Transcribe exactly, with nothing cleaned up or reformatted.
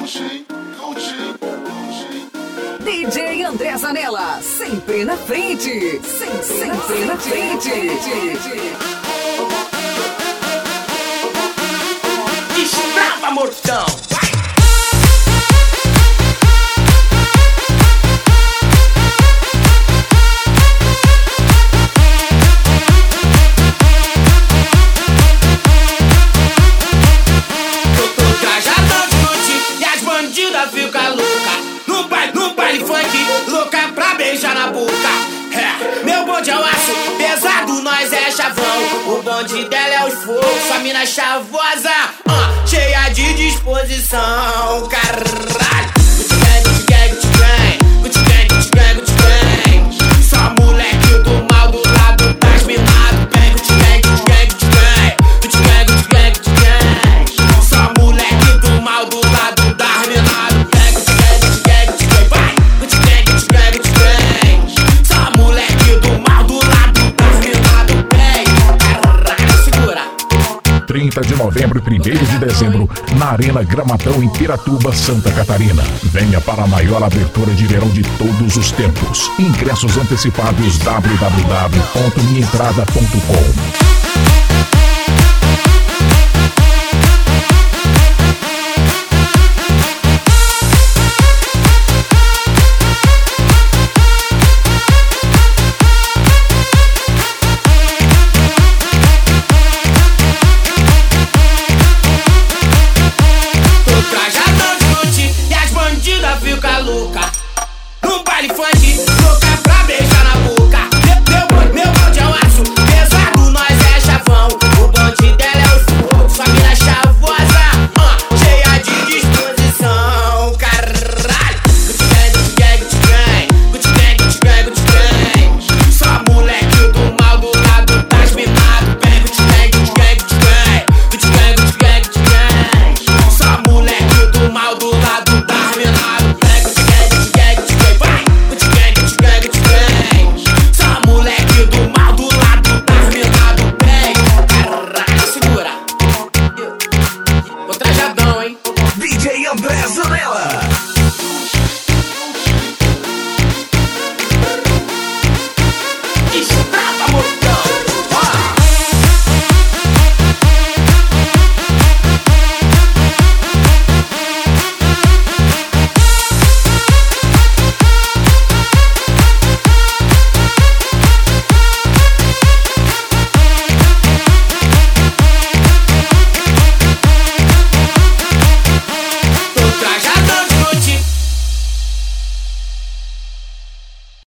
D J André Zanella, sempre na frente, sempre, sempre na frente. Destrava, mortão! Fica louca, no baile, no baile funk, louca pra beijar na boca. É, meu bonde é o aço, pesado, nós é chavão. O bonde dela é os fogos, sua mina chavosa, uh, cheia de disposição, caralho. Gucci gang, Gucci gang, Gucci gang, Gucci gang, Gucci gang, Gucci gang. Só moleque do mal do lado das minadas. Bem, Gucci gang, Gucci gang, Gucci gang, Gucci gang, Gucci gang, Gucci gang. Só moleque do mal do lado das minadas. trinta de novembro e primeiro de dezembro, na Arena Gramatão, em Piratuba, Santa Catarina. Venha para a maior abertura de verão de todos os tempos. Ingressos antecipados w w w ponto minha entrada ponto com.